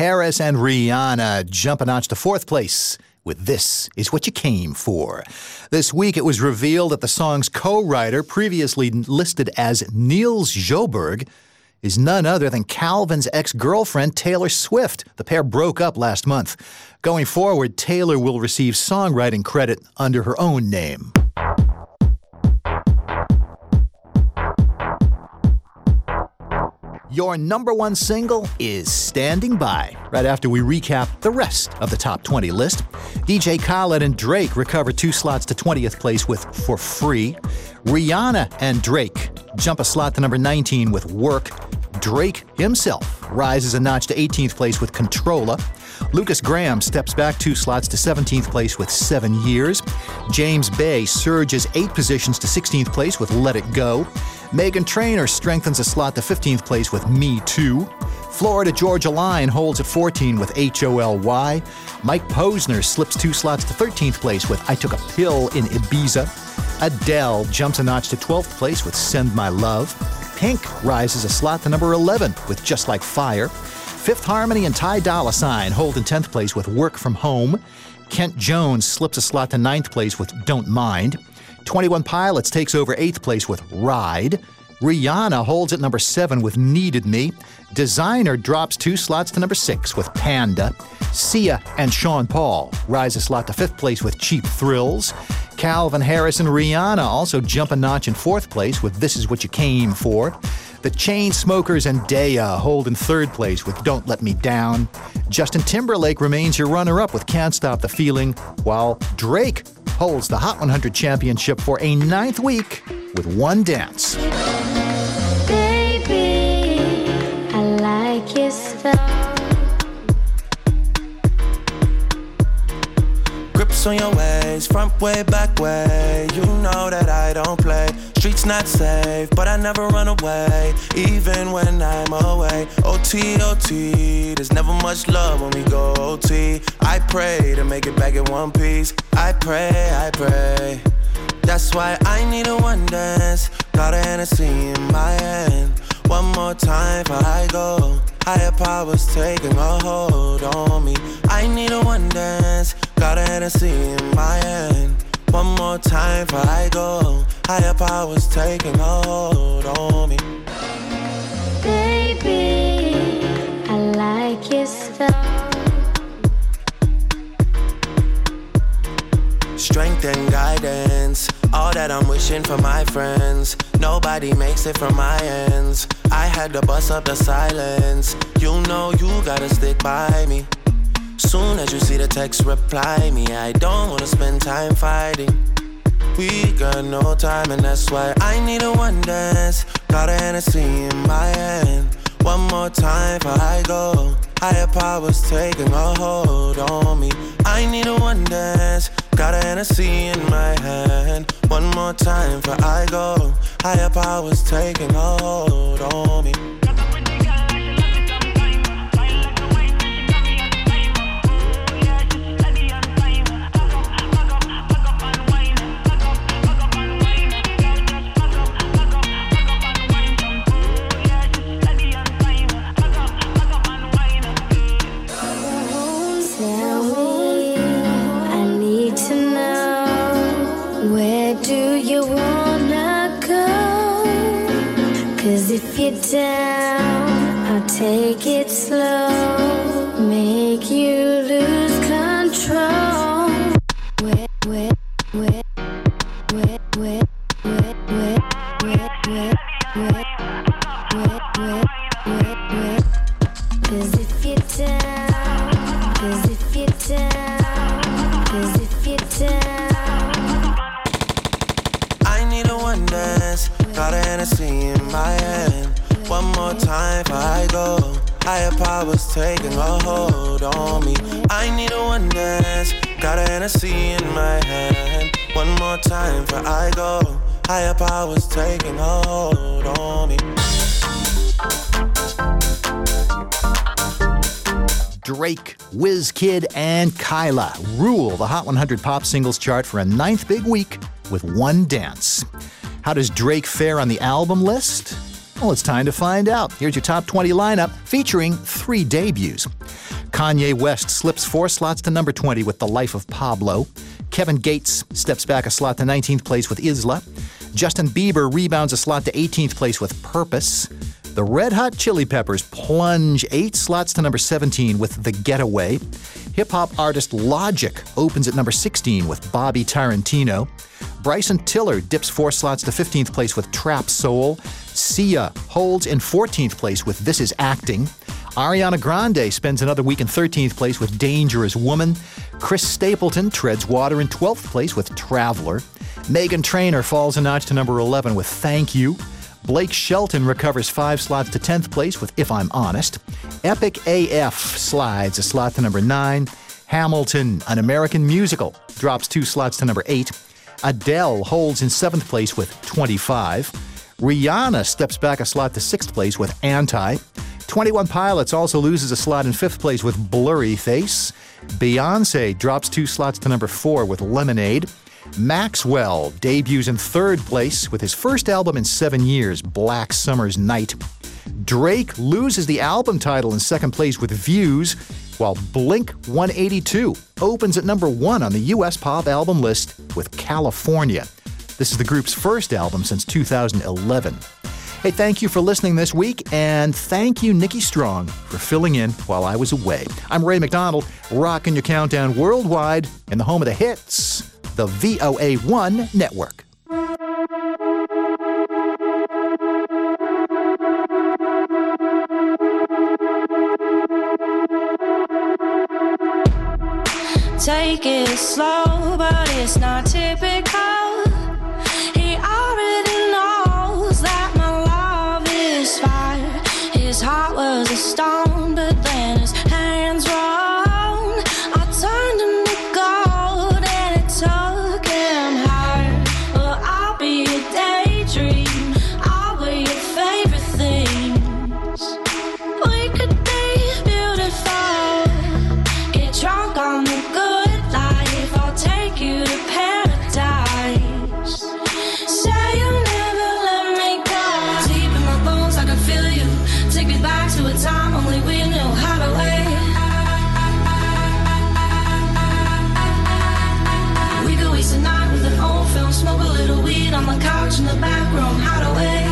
Harris and Rihanna jump a notch to 4th place with This Is What You Came For. This week, it was revealed that the song's co-writer, previously listed as Niels Sjoberg, is none other than Calvin's ex-girlfriend, Taylor Swift. The pair broke up last month. Going forward, Taylor will receive songwriting credit under her own name. Your number one single is Standing By. Right after we recap the rest of the top 20 list, DJ Khaled and Drake recover 2 slots to 20th place with For Free. Rihanna and Drake jump a slot to number 19 with Work. Drake himself rises a notch to 18th place with Controlla. Lucas Graham steps back 2 slots to 17th place with 7 Years. James Bay surges 8 positions to 16th place with Let It Go. Meghan Trainor strengthens a slot to 15th place with Me Too. Florida Georgia Line holds at 14 with HOLY. Mike Posner slips 2 slots to 13th place with I Took a Pill in Ibiza. Adele jumps a notch to 12th place with Send My Love. Pink rises a slot to number 11 with Just Like Fire. Fifth Harmony and Ty Dolla $ign hold in 10th place with Work From Home. Kent Jones slips a slot to 9th place with Don't Mind. 21 Pilots takes over 8th place with Ride. Rihanna holds at number 7 with Needed Me. Designer drops 2 slots to number 6 with Panda. Sia and Sean Paul rise a slot to 5th place with Cheap Thrills. Calvin Harris and Rihanna also jump a notch in 4th place with This Is What You Came For. The Chainsmokers and Daya hold in 3rd place with Don't Let Me Down. Justin Timberlake remains your runner-up with Can't Stop the Feeling, while Drake holds the Hot 100 championship for a 9th week with One Dance. Baby, I like your style. Grips on your ways, front way, back way. You know that I don't play. Streets not safe, but I never run away, even when I'm away. OT, OT, there's never much love when we go OT. I pray to make it back in one piece. I pray. That's why I need a one dance. Got a Hennessy in my hand. One more time before I go. Higher powers taking a hold on me. I need a one dance. Got a Hennessy in my hand. One more time before I go. Higher powers taking a hold on me. Baby, I like your style. Strength and guidance, all that I'm wishing for my friends. Nobody makes it from my ends. I had to bust up the silence. You know you gotta stick by me. Soon as you see the text, reply me. I don't wanna spend time fighting. We got no time and that's why I need a one dance. Got a Hennessy in my hand. One more time before I go. Higher powers taking a hold on me. I need a one dance. Got a Hennessy in my hand. One more time before I go. Higher powers taking a hold on me. If you're down, I'll take it slow, make you lose control. Cause if you're down, cause if you're down, cause if you're down. I need a one dance. Got a Hennessy in my hand. One more time before I go. Higher powers taking a hold on me. I need a one dance. Got a Hennessy in my hand. One more time before I go. Higher powers taking a hold on me. Drake, WizKid, and Kyla rule the Hot 100 Pop Singles chart for a 9th big week with One Dance. How does Drake fare on the album list? Well, it's time to find out. Here's your top 20 lineup featuring 3 debuts. Kanye West slips 4 slots to number 20 with The Life of Pablo. Kevin Gates steps back a slot to 19th place with Isla. Justin Bieber rebounds a slot to 18th place with Purpose. The Red Hot Chili Peppers plunge 8 slots to number 17 with The Getaway. Hip-hop artist Logic opens at number 16 with Bobby Tarantino. Bryson Tiller dips 4 slots to 15th place with Trap Soul. Sia holds in 14th place with This Is Acting. Ariana Grande spends another week in 13th place with Dangerous Woman. Chris Stapleton treads water in 12th place with Traveler. Meghan Trainor falls a notch to number 11 with Thank You. Blake Shelton recovers 5 slots to 10th place with If I'm Honest. Epic AF slides a slot to number 9. Hamilton, An American Musical, drops 2 slots to number 8. Adele holds in 7th place with 25. Rihanna steps back a slot to 6th place with Anti. 21 Pilots also loses a slot in 5th place with Blurry Face. Beyoncé drops 2 slots to number 4 with Lemonade. Maxwell debuts in 3rd place with his first album in 7 years, Black Summer's Night. Drake loses the album title in 2nd place with Views, while Blink-182 opens at number 1 on the U.S. pop album list with California. This is the group's first album since 2011. Hey, thank you for listening this week, and thank you, Nikki Strong, for filling in while I was away. I'm Ray McDonald, rocking your countdown worldwide in the home of the hits, the VOA1 Network. Take it slow, but it's not typical. He already knows that my love is fire. His heart was a stone, but then his hands rolled. I turned him to gold and it took him higher. Well, I'll be a daydream. I'll wear your favorite things. We could be beautiful. Get drunk on the good life. I'll take you to paradise. Say you'll never let me go. Deep in my bones, I can feel you. Take me back to a time only we knew how to wait. We could waste a night with an old film, smoke a little weed on the couch in the back room. How to wait.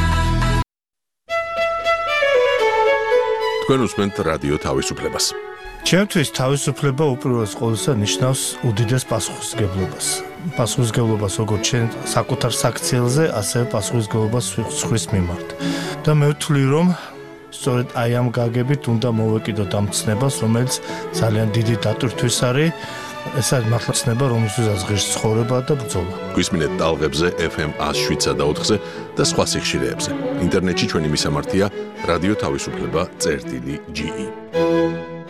თქვენ უსმენთ რადიო თავისუფლებას. ჩემთვის თავისუფლება უპირველეს ყოვლისა ნიშნავს უდიდეს პასუხისმგებლობას. პასუხისმგებლობას როგორც ჩვენ საკუთარ საქციელზე, ასევე პასუხისმგებლობას სხვის მიმართ. და მე ვთვლი, რომ სწორედ აი ამ გაგებით უნდა მოვეკიდოთ ამ ცნებას, რომელიც ძალიან დიდი დატვირთვის არის. ეს არის მართლა ცნება, რომელსაც ღირს ცხოვრება და ბრძოლა. გვისმინეთ ტალღებზე FM 107.4-ზე და სხვა სიხშირეებზე. ინტერნეტში ჩვენი მისამართია რადიო თავისუფლება.ge.